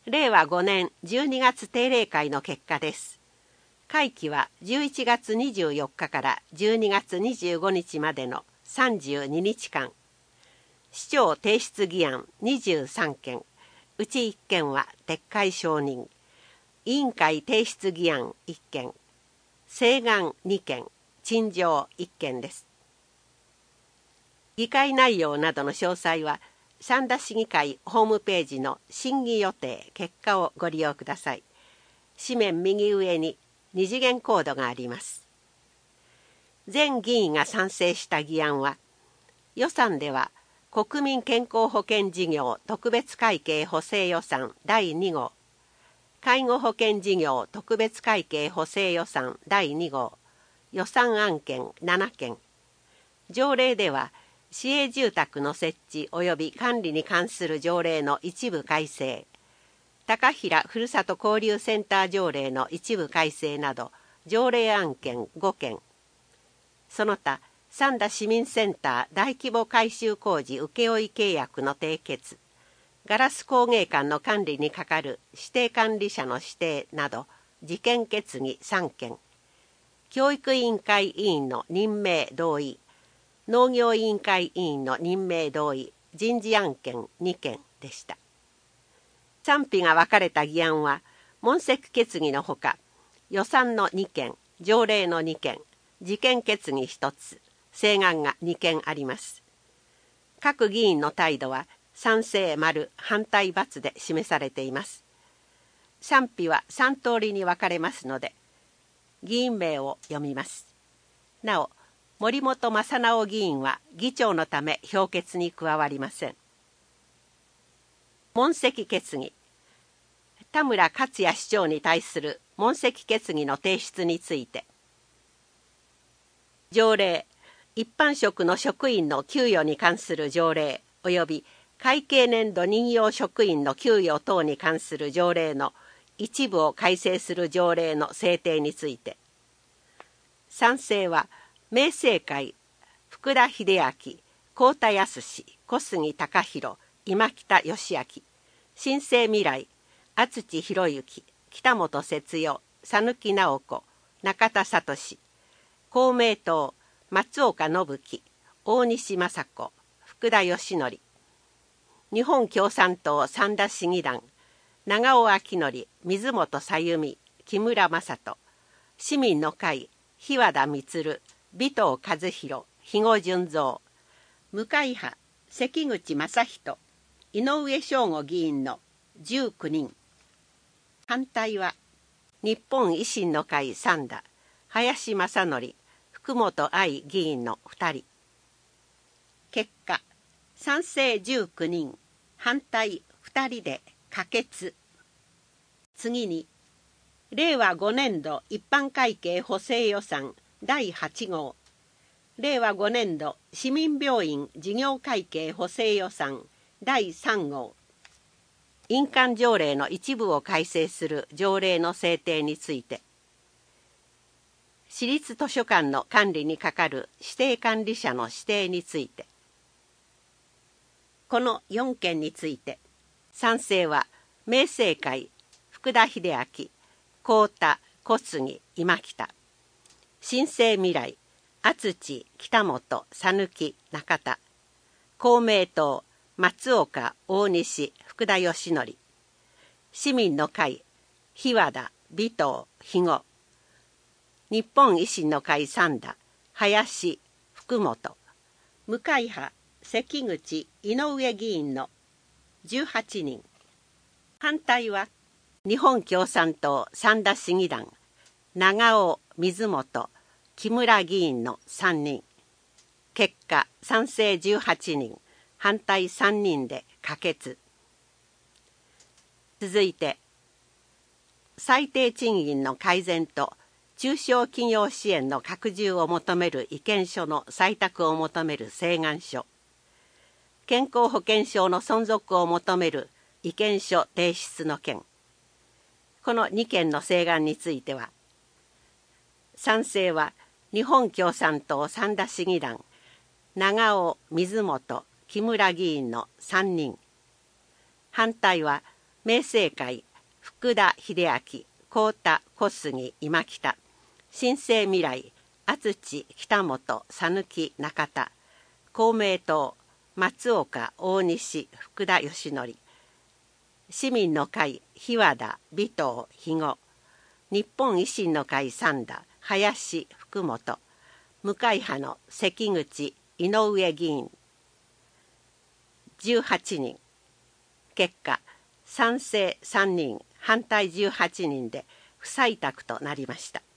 令和5年12月定例会の結果です。会期は11月24日から12月25日までの32日間。市長提出議案23件、うち1件は撤回承認。委員会提出議案1件、請願2件、陳情1件です。議会内容などの詳細は、三田市議会ホームページの審議予定結果をご利用ください。紙面右上に二次元コードがあります。全議員が賛成した議案は、予算では国民健康保険事業特別会計補正予算第2号、介護保険事業特別会計補正予算第2号、予算案件7件、条例では市営住宅の設置及び管理に関する条例の一部改正、高平ふるさと交流センター条例の一部改正など条例案件5件、その他三田市民センター大規模改修工事請負契約の締結、ガラス工芸館の管理に係る指定管理者の指定など事件決議3件、教育委員会委員の任命同意、農業委員会委員の任命同意、人事案件2件でした。賛否が分かれた議案は、問責決議のほか、予算の2件、条例の2件、事件決議1つ、請願が2件あります。各議員の態度は、賛成丸、反対×で示されています。賛否は3通りに分かれますので、議員名を読みます。なお、森本正直議員は議長のため評決に加わりません。問責決議。田村克也市長に対する問責決議の提出について、条例、一般職の職員の給与に関する条例及び会計年度任用職員の給与等に関する条例の一部を改正する条例の制定について、賛成は明政会、福田秀明、幸田康、小杉貴弘、今北義明、新生未来、厚地博之、北本節代、讃岐直子、中田聡、公明党、松岡信樹、大西雅子、福田義則、日本共産党三田市議団、長尾明則、水本さゆみ、木村正人、市民の会、日和田満、尾藤和弘、肥後純三、無会派、関口正人、井上翔吾議員の19人。反対は、日本維新の会三田、林正則、福本愛議員の2人。結果、賛成19人、反対2人で可決。次に、令和5年度一般会計補正予算第8号、令和5年度市民病院事業会計補正予算第3号、印鑑条例の一部を改正する条例の制定について、市立図書館の管理に係る指定管理者の指定について、この4件について、賛成は明政会、福田秀明、幸田、小杉、今北、新生未来、厚地、北本、讃岐、中田、公明党、松岡、大西、福田義則、市民の会、日和田、尾藤、肥後、日本維新の会三田、林、福本、無会派、関口、井上議員の18人。反対は、日本共産党三田市議団、長尾、水本、木村議員の3人。結果、賛成18人、反対3人で可決。続いて、最低賃金の改善と中小企業支援の拡充を求める意見書の採択を求める請願書、健康保険証の存続を求める意見書提出の件、この2件の請願については、賛成は日本共産党三田市議団、長尾、水本、木村議員の3人。反対は明政会福田秀明、幸田小杉今北、新生未来厚地北本讃岐中田、公明党松岡大西福田義則、市民の会日和田尾藤肥後、日本維新の会三田林福本、無会派の関口井上議員18人。結果賛成3人反対18人で不採択となりました。